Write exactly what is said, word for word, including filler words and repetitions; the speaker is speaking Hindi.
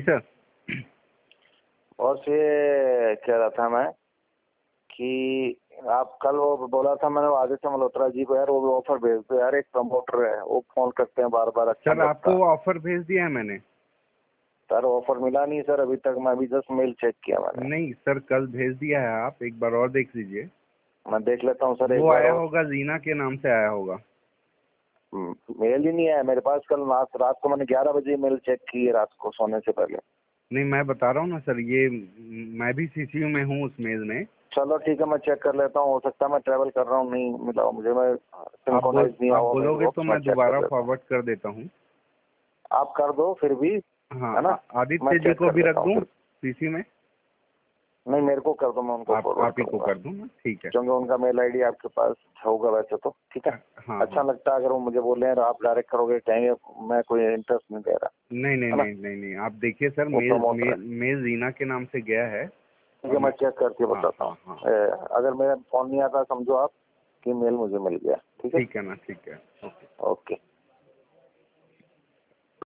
सर। और ये कह रहा था मैं कि आप कल वो बोला था मैंने आदित्य मल्होत्रा जी को, यार वो भी ऑफर भेज दो यार, एक प्रमोटर है वो फोन करते हैं बार बार। अच्छा सर आपको ऑफर भेज दिया है मैंने। सर ऑफर मिला नहीं सर अभी तक, मैं अभी जस्ट मेल चेक किया मैंने। नहीं सर कल भेज दिया है, आप एक बार और देख लीजिए। मैं देख लेता हूँ सर एक वो बार। आया होगा, जीना के नाम से आया होगा। मेल ही नहीं आया मेरे पास। कल रात रात को मैंने ग्यारह बजे मेल चेक की है, रात को सोने से पहले। नहीं मैं बता रहा हूँ ना सर, ये मैं भी सीसीयू में हूँ उस मेल में। चलो ठीक है, मैं चेक कर लेता हूँ, हो सकता है मैं ट्रैवल कर रहा हूँ नहीं मिला मुझे। मैं आप, बोल, नहीं आप बोलोगे तो मैं दोबारा फॉरवर्ड कर देता हूँ। आप कर दो फिर भी, हाँ है ना। आदित्य जी को भी रख दूँ सीसी में। नहीं मेरे को कर दो, मैं उनको आप, आप ही को कर दूँ ना, ठीक है। क्योंकि उनका मेल आईडी आपके पास होगा वैसे तो, ठीक है। हाँ, अच्छा हाँ। लगता है अगर वो मुझे बोले हैं आप डायरेक्ट करोगे, कहेंगे मैं कोई इंटरेस्ट नहीं दे रहा। नहीं नहीं नहीं नहीं नहीं आप देखिए सर, मेल मेल मेल जीना के नाम से गया है। ठीक है मैं चेक करके बताता हूँ। हाँ, हाँ, अगर मेरा फोन नहीं आता समझो आप कि मेल मुझे मिल गया। ठीक है, ठीक है ना, ठीक है, ओके ओके।